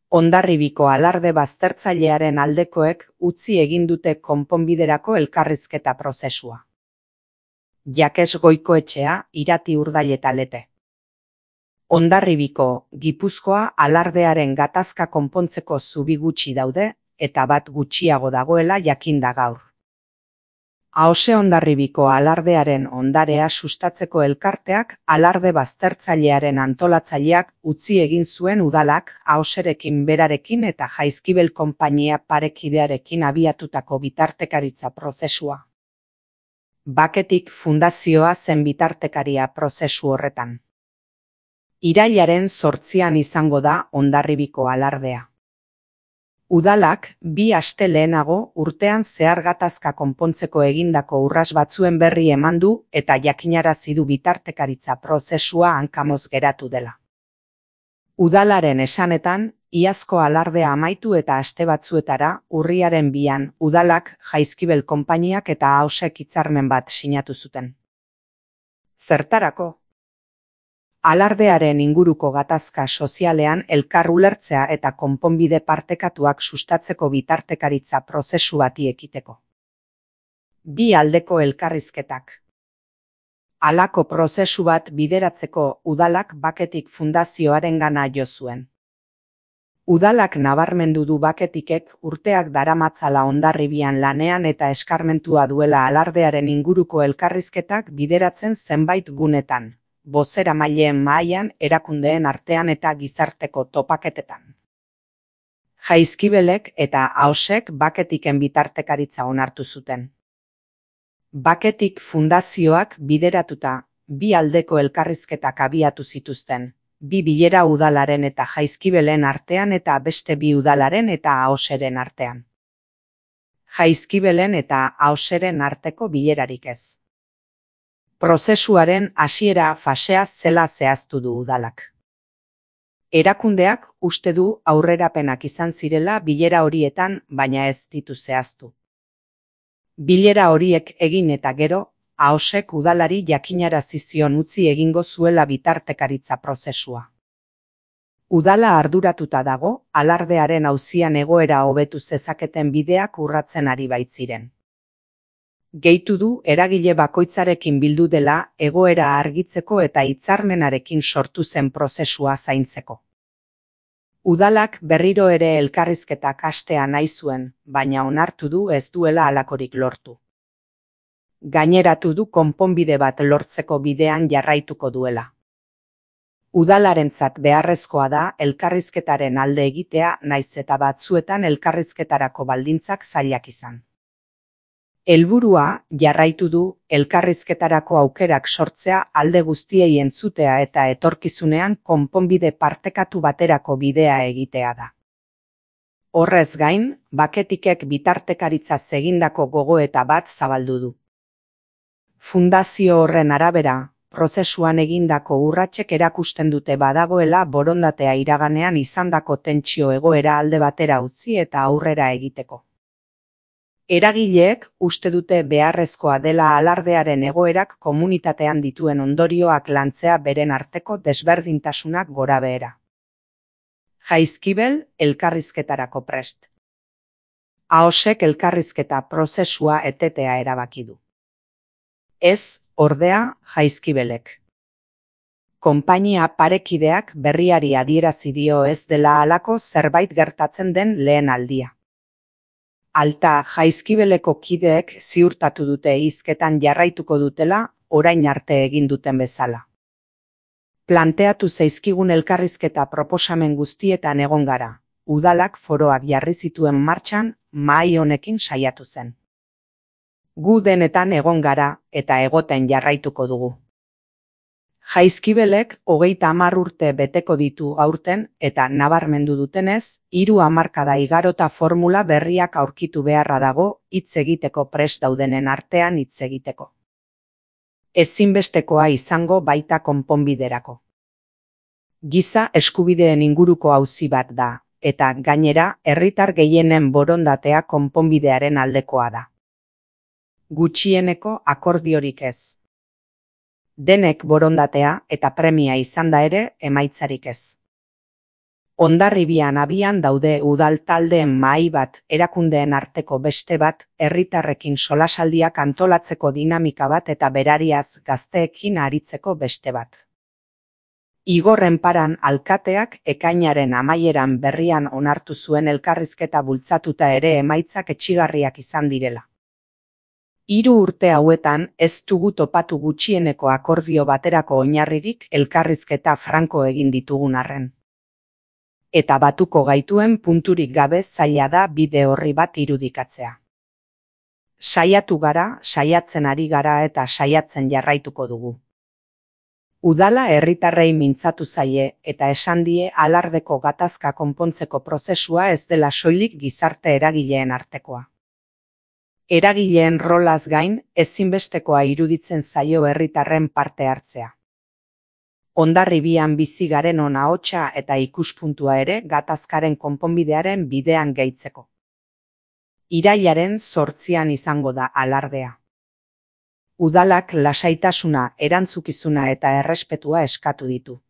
Hondarribiko alarde baztertzailearen aldekoek utzi egin dute konponbiderako elkarrizketa prozesua. Jakes Goikoetxea, Irati Urdail eta Lete. Hondarribiko, Gipuzkoa alardearen gatazka konpontzeko zubi gutxi daude, eta bat gutxiago dagoela jakinda gaur. AOSE Hondarribiko alardearen ondarea sustatzeko elkarteak alarde baztertzailearen antolatzaileak utzi egin zuen udalak AOSErekin berarekin eta Jaizkibel konpainia parekidearekin abiatutako bitartekaritza prozesua. Baketik fundazioa zen bitartekaria prozesu horretan. Irailaren 8 izango da Hondarribiko alardea. Udalak 2 aste lehenago urtean zehar gatazka konpontzeko egindako urras batzuen berri eman du eta jakinarazi du bitartekaritza prozesua hankamoz geratu dela. Udalaren esanetan, iazko alardea amaitu eta aste batzuetara, urriaren 2an, udalak, Jaizkibel konpainiak eta AOSek hitzarmen bat sinatu zuten. Zertarako? Alardearen inguruko gatazka sozialean elkar ulertzea eta konponbide partekatuak sustatzeko bitartekaritza prozesu bati ekiteko. 2 aldeko elkarrizketak. Halako prozesu bat bideratzeko udalak Baketik fundazioarengana jo zuen. Udalak nabarmendu du Baketikek urteak daramatzala Hondarribian lanean eta eskarmentua duela alardearen inguruko elkarrizketak bideratzen zenbait gunetan. Bozeramaileen mahaian, erakundeen artean eta gizarteko topaketetan. Jaizkibelek eta AOSek Baketiken bitartekaritza onartu zuten. Baketik fundazioak bideratuta 2 aldeko elkarrizketak abiatu zituzten, 2 bilera udalaren eta Jaizkibelen artean eta beste 2 udalaren eta AOSeren artean. Jaizkibelen eta AOSeren arteko bilerarik ez. Prozesuaren hasiera fasea zela zehaztu du udalak. Erakundeak uste du aurrerapenak izan zirela bilera horietan, baina ez ditu zehaztu. Bilera horiek egin eta gero, AOSek udalari jakinarazi zion utzi egingo zuela bitartekaritza prozesua. Udala arduratuta dago, alardearen auzian egoera hobetu zezaketen bideak urratzen ari baitziren. Gehitu du eragile bakoitzarekin bildu dela egoera argitzeko eta hitzarmenarekin sortu zen prozesua zaintzeko. Udalak berriro ere elkarrizketak hastea nahi zuen, baina onartu du ez duela halakorik lortu. Gaineratu du konponbide bat lortzeko bidean jarraituko duela. Udalarentzat beharrezkoa da elkarrizketaren alde egitea nahiz eta batzuetan elkarrizketarako baldintzak zailak izan. Helburua jarraitu du elkarrizketarako aukerak sortzea alde guztiei entzutea eta etorkizunean konponbide partekatu baterako bidea egitea da. Horrez gain, Baketikek bitartekaritzaz egindako gogoeta bat zabaldu du. Fundazio horren arabera, prozesuan egindako urratsek erakusten dute badagoela borondatea iraganean izandako tentsio egoera alde batera utzi eta aurrera egiteko. Eragileek uste dute beharrezkoa dela alardearen egoerak komunitatean dituen ondorioak lantzea beren arteko desberdintasunak gorabehera. Jaizkibel elkarrizketarako prest. AOSek elkarrizketa prozesua etetea erabaki du. Ez, ordea, Jaizkibelek. Konpainia parekideak berriari adierazi dio ez dela halako zerbait gertatzen den lehen aldia. Alta Jaizkibeleko kideek ziurtatu dute hizketan jarraituko dutela, orain arte egin duten bezala. Planteatu zaizkigun elkarrizketa proposamen guztietan egon gara. Udalak foroak jarri zituen martxan, mahai honekin saiatu zen. Gu denetan egon gara eta egoten jarraituko dugu. Jaizkibelek 30 urte beteko ditu aurten eta nabarmendu dutenez, 3 hamarkada igarota formula berriak aurkitu beharra dago hitz egiteko prest daudenen artean hitz egiteko. Ezinbestekoa izango baita konponbiderako. Giza eskubideen inguruko auzi bat da, eta gainera herritar gehienen borondatea konponbidearen aldekoa da. Gutxieneko akordiorik ez. Denek borondatea eta premia izanda ere emaitzarik ez. Hondarribian abian daude udal taldeen mahai bat, erakundeen arteko beste bat, herritarrekin solasaldiak antolatzeko dinamika bat eta berariaz gazteekin aritzeko beste bat. Igor Enparan alkateak ekainaren amaieran berrian onartu zuen elkarrizketa bultzatuta ere emaitzak etsigarriak izan direla. 3 urte hauetan ez dugu topatu gutxieneko akordio baterako oinarririk elkarrizketa franko egin ditugun arren. Eta batuko gaituen punturik gabe zaila da bide horri bat irudikatzea. Saiatu gara, saiatzen ari gara eta saiatzen jarraituko dugu. Udala herritarrei mintzatu zaie eta esan die alardeko gatazka konpontzeko prozesua ez dela soilik gizarte eragileen artekoa. Eragileen rolaz gain, ezinbestekoa iruditzen zaio herritarren parte hartzea. Hondarribian bizi garen ahotsa eta ikuspuntua ere gatazkaren konponbidearen bidean gehitzeko. Irailaren 8 izango da alardea. Udalak lasaitasuna, erantzukizuna eta errespetua eskatu ditu.